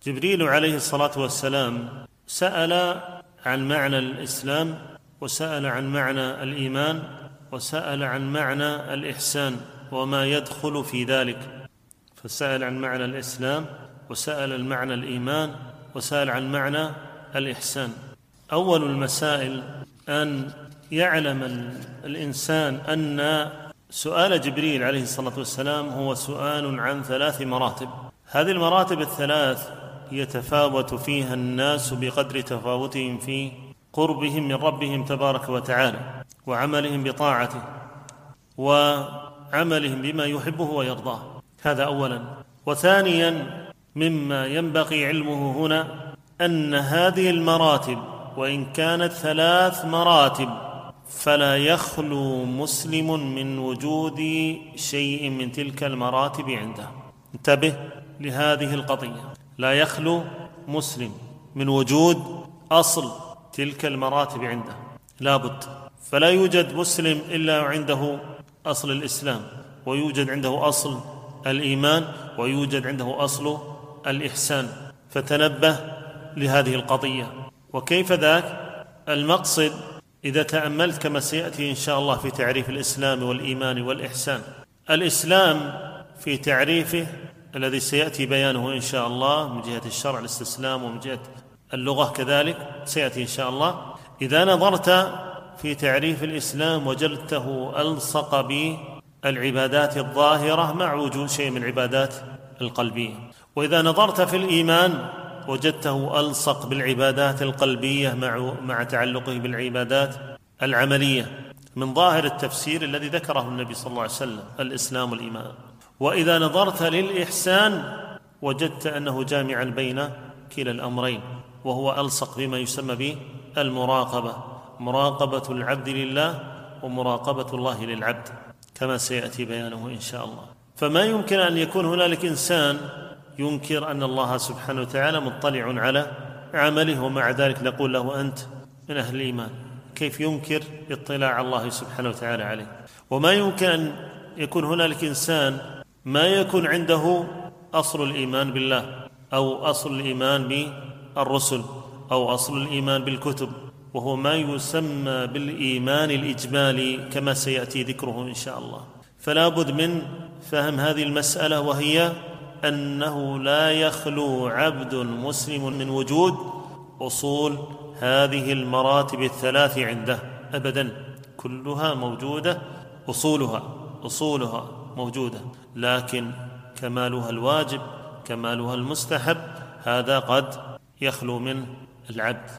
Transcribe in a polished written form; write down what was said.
جبريل عليه الصلاة والسلام سأل عن معنى الإسلام، وسأل عن معنى الإيمان، وسأل عن معنى الإحسان وما يدخل في ذلك. فسأل عن معنى الإسلام، وسأل عن معنى الإيمان، وسأل عن معنى الإحسان. أول المسائل أن يعلم الإنسان أن سؤال جبريل عليه الصلاة والسلام هو سؤال عن 3 مراتب. هذه المراتب الثلاث يتفاوت فيها الناس بقدر تفاوتهم في قربهم من ربهم تبارك وتعالى، وعملهم بطاعته، وعملهم بما يحبه ويرضاه. هذا أولا. وثانيا مما ينبغي علمه هنا أن هذه المراتب وإن كانت 3 مراتب فلا يخلو مسلم من وجود شيء من تلك المراتب عنده. انتبه لهذه القضية، لا يخلو مسلم من وجود أصل تلك المراتب عنده، لابد. فلا يوجد مسلم إلا عنده أصل الإسلام، ويوجد عنده أصل الإيمان، ويوجد عنده أصل الإحسان. فتنبه لهذه القضية. وكيف ذاك؟ المقصد إذا تأملت كما سيأتي إن شاء الله في تعريف الإسلام والإيمان والإحسان، الإسلام في تعريفه الذي سيأتي بيانه إن شاء الله من جهة الشرع الاستسلام، ومن جهة اللغة كذلك سيأتي إن شاء الله. إذا نظرت في تعريف الإسلام وجدته ألصق بالعبادات الظاهرة مع وجود شيء من العبادات القلبية. وإذا نظرت في الإيمان وجدته ألصق بالعبادات القلبية مع تعلقه بالعبادات العملية، من ظاهر التفسير الذي ذكره النبي صلى الله عليه وسلم، الإسلام والإيمان. وإذا نظرت للإحسان وجدت أنه جامعا بين كلا الأمرين، وهو ألصق بما يسمى به المراقبة، مراقبة العبد لله ومراقبة الله للعبد كما سيأتي بيانه إن شاء الله. فما يمكن أن يكون هنالك إنسان ينكر أن الله سبحانه وتعالى مطلع على عمله، ومع ذلك نقول له أنت من أهل الإيمان. كيف ينكر اطلاع الله سبحانه وتعالى عليه؟ وما يمكن أن يكون هنالك إنسان ما يكون عنده أصل الإيمان بالله، أو أصل الإيمان بالرسل، أو أصل الإيمان بالكتب، وهو ما يسمى بالإيمان الإجمالي كما سيأتي ذكره إن شاء الله. فلا بد من فهم هذه المسألة، وهي أنه لا يخلو عبد مسلم من وجود أصول هذه المراتب ال3 عنده أبدا، كلها موجودة، أصولها موجودة، لكن كمالها الواجب، كمالها المستحب، هذا قد يخلو من العبد.